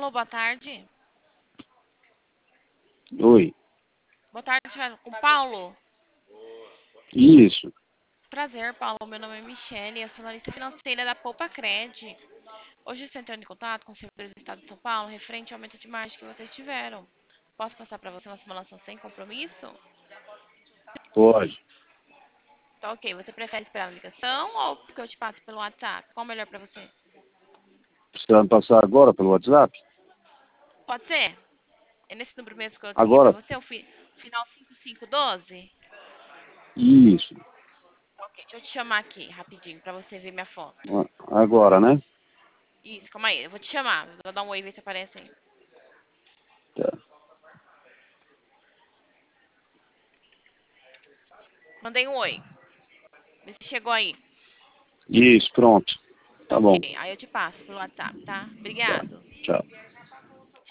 Alô, boa tarde. Oi. Boa tarde, falo com o Paulo. Isso. Prazer, Paulo. Meu nome é Michele, eu sou analista financeira da Poupa Cred. Hoje estou entrando em contato com os servidores do Estado de São Paulo referente ao aumento de margem que vocês tiveram. Posso passar para você uma simulação sem compromisso? Pode. Tá ok. Você prefere esperar a ligação ou que eu te passe pelo WhatsApp? Qual o melhor para você? Precisa me passar agora pelo WhatsApp? Pode ser? É nesse número mesmo que eu liguei para Agora? você, o final 5512? Isso. Ok, deixa eu te chamar aqui rapidinho para você ver minha foto. Agora, né? Isso, calma aí, eu vou te chamar. Vou dar um oi e ver se aparece aí. Tá. Mandei um oi. Vê se chegou aí. Isso, pronto. Tá Ok, bom. aí eu te passo pelo WhatsApp, tá? Tá. Obrigado. Tchau.